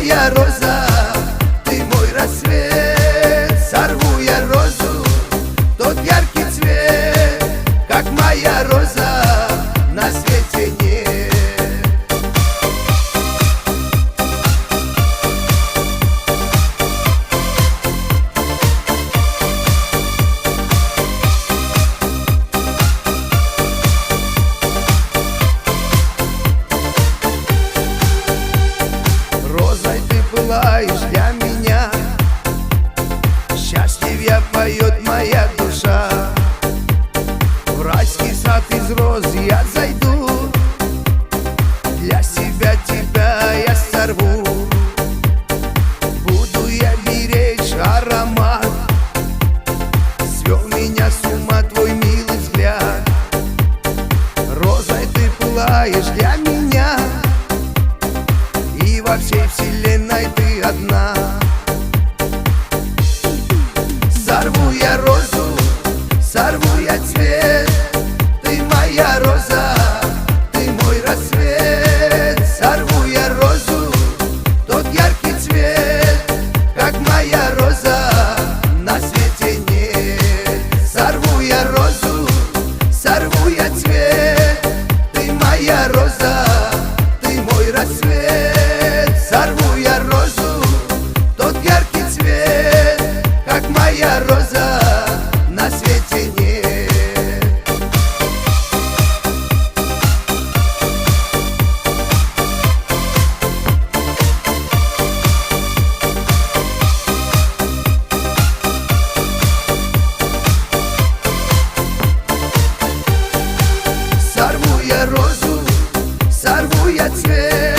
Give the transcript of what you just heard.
моя роза, ты мой рассвет. Сорву я розу, тот яркий цвет, как моя роза, на свете нет. Розой ты пылаешь для меня, счастье поет моя душа. В райский сад из роз я зайду, для себя тебя я сорву. Буду я беречь аромат, свел меня с ума твой милый взгляд. Розой ты пылаешь для меня, и во всей вселенной ты одна. Сорву я розу, сорву я цвет, ты моя роза, ты мой рассвет. Сорву я розу, тот яркий цвет, как моя роза, на свете нет. Сорву я розу, сорву я цвет, ты моя роза, ты мой рассвет. Сорву я розу, тот яркий цвет, как моя роза, на свете нет. Сорву я розу, сорву я цвет,